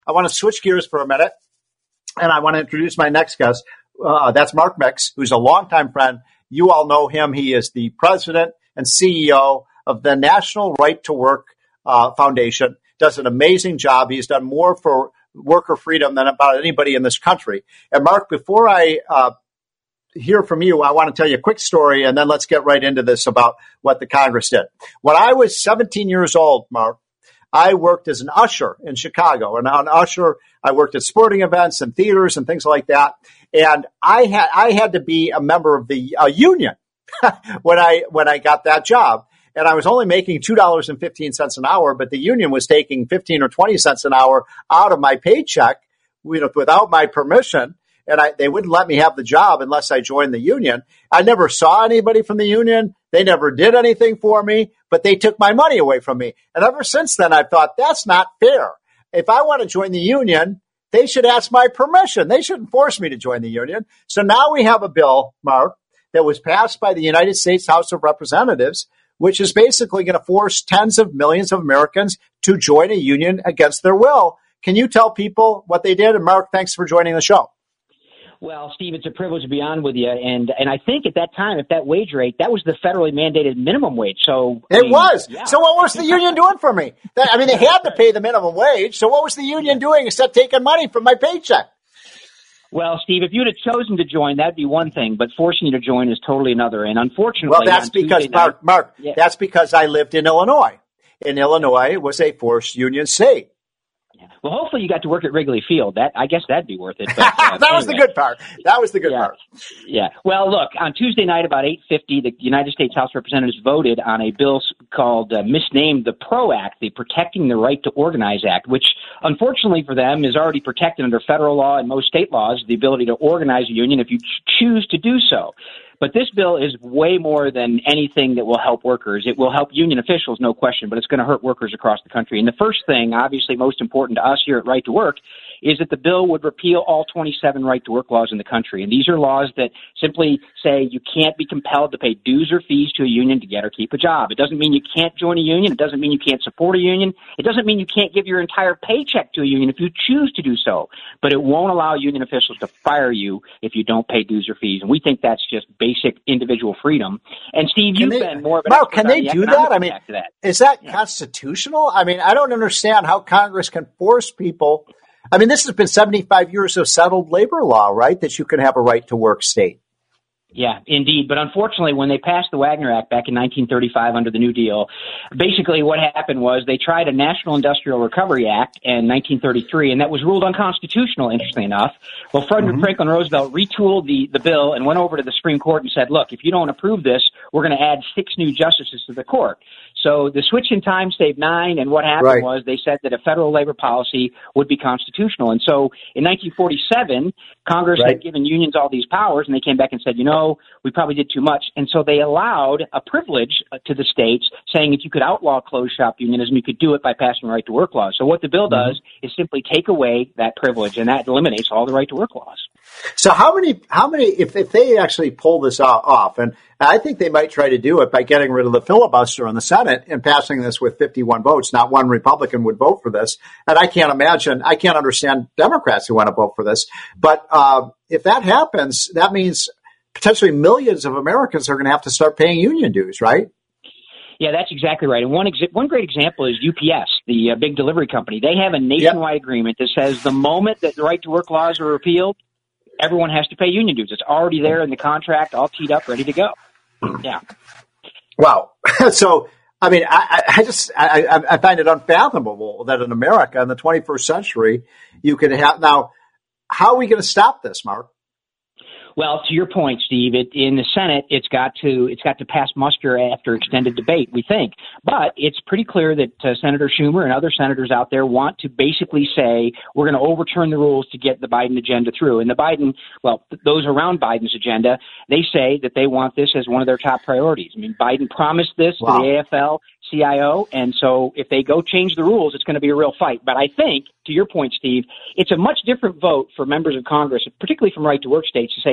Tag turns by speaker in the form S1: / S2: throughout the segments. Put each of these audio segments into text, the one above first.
S1: I want to switch gears for a minute, and I want to introduce my next guest. That's Mark Mix, who's a longtime friend. You all know him. He is the president and CEO of the National Right to Work Foundation. Does an amazing job. He's done more for worker freedom than about anybody in this country. And Mark, before I hear from you, I want to tell you a quick story, and then let's get right into this about what the Congress did. When I was 17 years old, Mark, I worked as an usher in Chicago. And an usher, I worked at sporting events and theaters and things like that. And I had to be a member of the union when I got that job. And I was only making $2.15 an hour, but the union was taking 15 or 20 cents an hour out of my paycheck, without my permission. And they wouldn't let me have the job unless I joined the union. I never saw anybody from the union. They never did anything for me, but they took my money away from me. And ever since then, I've thought that's not fair. If I want to join the union, they should ask my permission. They shouldn't force me to join the union. So now we have a bill, Mark, that was passed by the United States House of Representatives, which is basically going to force tens of millions of Americans to join a union against their will. Can you tell people what they did? And Mark, thanks for joining the show.
S2: Well, Steve, it's a privilege to be on with you. And I think at that time, if that wage rate, that was the federally mandated minimum wage. So
S1: it was. Yeah. So what was the union doing for me? They had to pay the minimum wage. So what was the union doing except taking money from my paycheck?
S2: Well, Steve, if you'd have chosen to join, that'd be one thing, but forcing you to join is totally another. And unfortunately,
S1: well, that's because Mark, that's because I lived in Illinois. And Illinois was a forced union state.
S2: Well, hopefully you got to work at Wrigley Field. I guess that'd be worth it. But,
S1: that was the good part. That was the good part.
S2: Yeah. Well, look, on Tuesday night about 8:50, the United States House of Representatives voted on a bill called, misnamed the PRO Act, the Protecting the Right to Organize Act, which unfortunately for them is already protected under federal law and most state laws, the ability to organize a union if you choose to do so. But this bill is way more than anything that will help workers. It will help union officials, no question, but it's going to hurt workers across the country. And the first thing, obviously most important to us here at Right to Work, is that the bill would repeal all 27 right-to-work laws in the country. And these are laws that simply say you can't be compelled to pay dues or fees to a union to get or keep a job. It doesn't mean you can't join a union. It doesn't mean you can't support a union. It doesn't mean you can't give your entire paycheck to a union if you choose to do so. But it won't allow union officials to fire you if you don't pay dues or fees. And we think that's just basic individual freedom. And Steve, you've been more of an expert
S1: can they do that? I mean, is that constitutional? I mean, I don't understand how Congress can force people. I mean, this has been 75 years of settled labor law, right? That you can have a right to work state.
S2: Yeah, indeed. But unfortunately, when they passed the Wagner Act back in 1935 under the New Deal, basically what happened was they tried a National Industrial Recovery Act in 1933, and that was ruled unconstitutional, interestingly enough. Well, Frederick Franklin Roosevelt retooled the bill and went over to the Supreme Court and said, look, if you don't approve this, we're going to add 6 new justices to the court. So the switch in time saved 9, and what happened was they said that a federal labor policy would be constitutional. And so in 1947, Congress had given unions all these powers, and they came back and said, you know, we probably did too much. And so they allowed a privilege to the states saying if you could outlaw closed shop unionism, you could do it by passing right to work laws. So what the bill does is simply take away that privilege, and that eliminates all the right to work laws.
S1: So how many, if they actually pull this off, and I think they might try to do it by getting rid of the filibuster in the Senate and passing this with 51 votes. Not one Republican would vote for this. And I can't understand Democrats who want to vote for this. But if that happens, that means potentially millions of Americans are going to have to start paying union dues, right?
S2: Yeah, that's exactly right. And one great example is UPS, the big delivery company. They have a nationwide agreement that says the moment that the right to work laws are repealed, everyone has to pay union dues. It's already there in the contract, all teed up, ready to go. Yeah. Wow.
S1: So, I mean, I find it unfathomable that in America in the 21st century, you could have. Now, how are we going to stop this, Mark?
S2: Well, to your point, Steve, in the Senate, it's got to pass muster after extended debate, we think. But it's pretty clear that Senator Schumer and other senators out there want to basically say we're going to overturn the rules to get the Biden agenda through. And those around Biden's agenda, they say that they want this as one of their top priorities. I mean, Biden promised this to the AFL-CIO, and so if they go change the rules, it's going to be a real fight. But I think, to your point, Steve, it's a much different vote for members of Congress, particularly from right-to-work states, to say,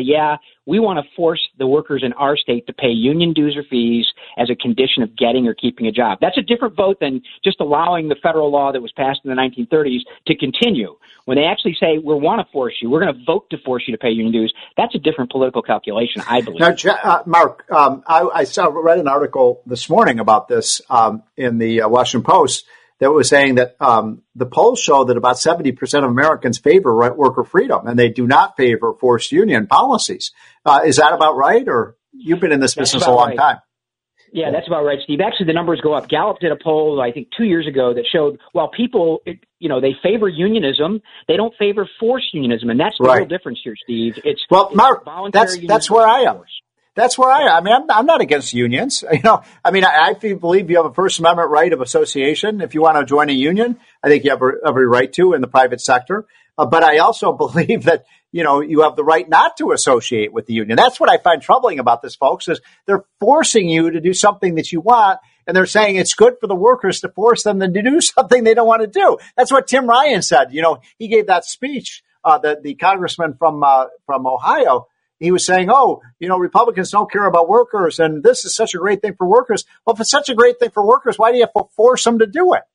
S2: yeah, we want to force the workers in our state to pay union dues or fees as a condition of getting or keeping a job. That's a different vote than just allowing the federal law that was passed in the 1930s to continue. When they actually say, we want to force you, we're going to vote to force you to pay union dues, that's a different political calculation, I believe.
S1: Now, Mark, I read an article this morning about this in the Washington Post that was saying that the polls show that about 70% of Americans favor worker freedom, and they do not favor forced union policies. Is that about right? Or you've been in this business a long time?
S2: Yeah, that's about right, Steve. Actually, the numbers go up. Gallup did a poll, I think, 2 years ago that showed while people, they favor unionism, they don't favor forced unionism, and that's the real difference here, Steve.
S1: Mark, that's where I am. That's where I am. I mean, I'm not against unions. I believe you have a First Amendment right of association. If you want to join a union, I think you have every right to in the private sector. But I also believe that, you have the right not to associate with the union. That's what I find troubling about this, folks, is they're forcing you to do something that you want. And they're saying it's good for the workers to force them to do something they don't want to do. That's what Tim Ryan said. He gave that speech, the congressman from Ohio. He was saying, Republicans don't care about workers, and this is such a great thing for workers. Well, if it's such a great thing for workers, why do you have to force them to do it?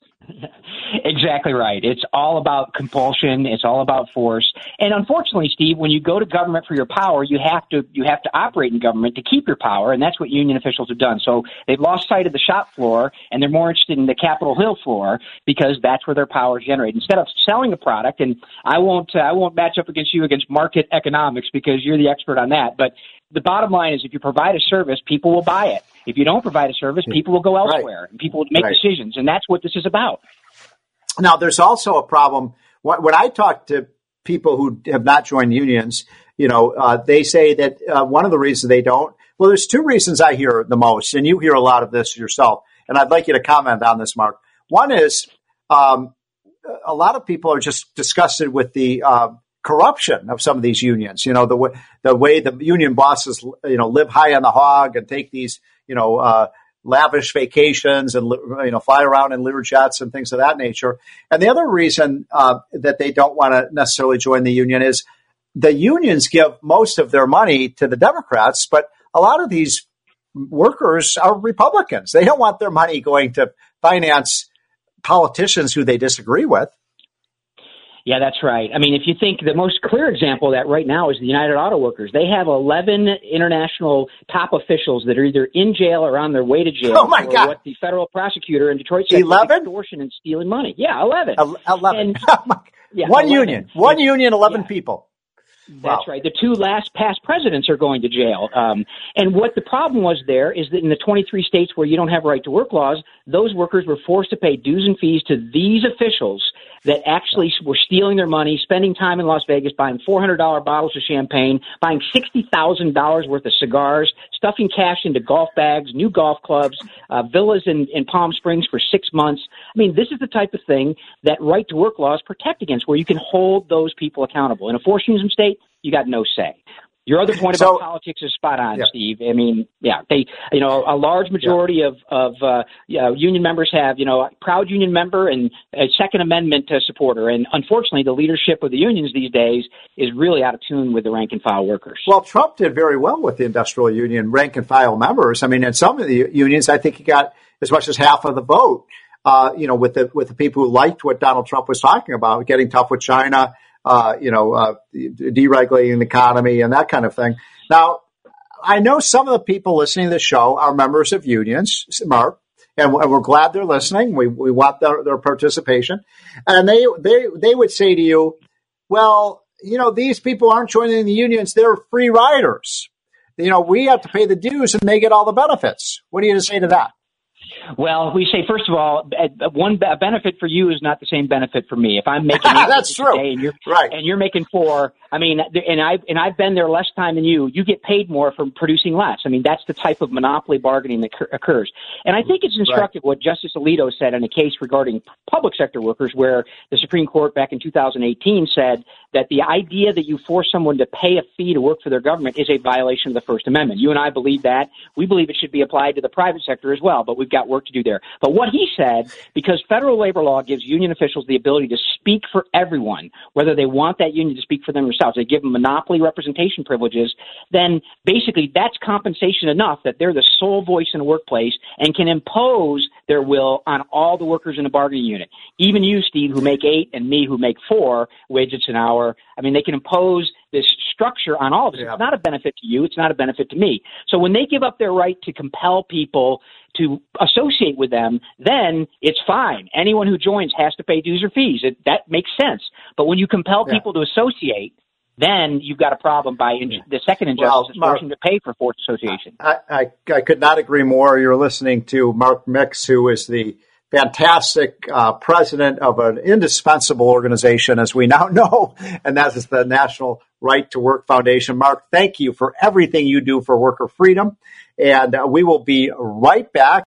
S2: Exactly right. It's all about compulsion. It's all about force. And unfortunately, Steve, when you go to government for your power, you have to operate in government to keep your power, and that's what union officials have done. So they've lost sight of the shop floor, and they're more interested in the Capitol Hill floor because that's where their power is generated. Instead of selling a product, and I won't match up against you against market economics because you're the expert on that, but the bottom line is if you provide a service, people will buy it. If you don't provide a service, people will go elsewhere, and people will make decisions, and that's what this is about.
S1: Now, there's also a problem. When I talk to people who have not joined unions, they say that one of the reasons they don't, well, there's two reasons I hear the most, and you hear a lot of this yourself, and I'd like you to comment on this, Mark. One is a lot of people are just disgusted with the corruption of some of these unions. The way the union bosses, live high on the hog and take these, lavish vacations and, fly around in Lear jets and things of that nature. And the other reason that they don't want to necessarily join the union is the unions give most of their money to the Democrats, but a lot of these workers are Republicans. They don't want their money going to finance politicians who they disagree with.
S2: Yeah, that's right. I mean, if you think the most clear example of that right now is the United Auto Workers. They have 11 international top officials that are either in jail or on their way to jail for what the federal prosecutor in Detroit said was extortion and stealing money. Yeah, 11.
S1: 11.
S2: And,
S1: One 11. Union. One union, 11 people.
S2: That's right. The two past presidents are going to jail. And what the problem was there is that in the 23 states where you don't have right to work laws, those workers were forced to pay dues and fees to these officials that actually were stealing their money, spending time in Las Vegas, buying $400 bottles of champagne, buying $60,000 worth of cigars, stuffing cash into golf bags, new golf clubs, villas in Palm Springs for 6 months. I mean, this is the type of thing that right to work laws protect against, where you can hold those people accountable. In a forced union state, you got no say. Your other point about politics is spot on, Steve. I mean, a large majority of union members have, a proud union member and a Second Amendment supporter. And unfortunately, the leadership of the unions these days is really out of tune with the rank and file workers.
S1: Well, Trump did very well with the industrial union rank and file members. I mean, in some of the unions, I think he got as much as half of the vote, with the people who liked what Donald Trump was talking about, getting tough with China, deregulating the economy and that kind of thing. Now, I know some of the people listening to the show are members of unions, Mark, and we're glad they're listening. We want their participation. And they would say to you, well, these people aren't joining the unions. They're free riders. We have to pay the dues and they get all the benefits. What do you say to that?
S2: Well, we say, first of all, a benefit for you is not the same benefit for me. If I'm making
S1: that's true,
S2: and you're making 4, I mean, and I've been there less time than you get paid more for producing less. I mean, that's the type of monopoly bargaining that occurs. And I think it's instructive what Justice Alito said in a case regarding public sector workers, where the Supreme Court back in 2018 said that the idea that you force someone to pay a fee to work for their government is a violation of the First Amendment. You and I believe that. We believe it should be applied to the private sector as well, but we've got work to do there. But what he said, because federal labor law gives union officials the ability to speak for everyone, whether they want that union to speak for them themselves, they give them monopoly representation privileges, then basically that's compensation enough that they're the sole voice in the workplace and can impose their will on all the workers in the bargaining unit. Even you, Steve, who make 8, and me, who make 4 wages an hour. I mean, they can impose this structure on all of us. Yeah. It's not a benefit to you. It's not a benefit to me. So when they give up their right to compel people to associate with them, then it's fine. Anyone who joins has to pay dues or fees. That makes sense. But when you compel people to associate, then you've got a problem by the second injustice, forcing to pay for forced association.
S1: I could not agree more. You're listening to Mark Mix, who is the fantastic president of an indispensable organization, as we now know, and that is the National Right to Work Foundation. Mark, thank you for everything you do for worker freedom, and we will be right back.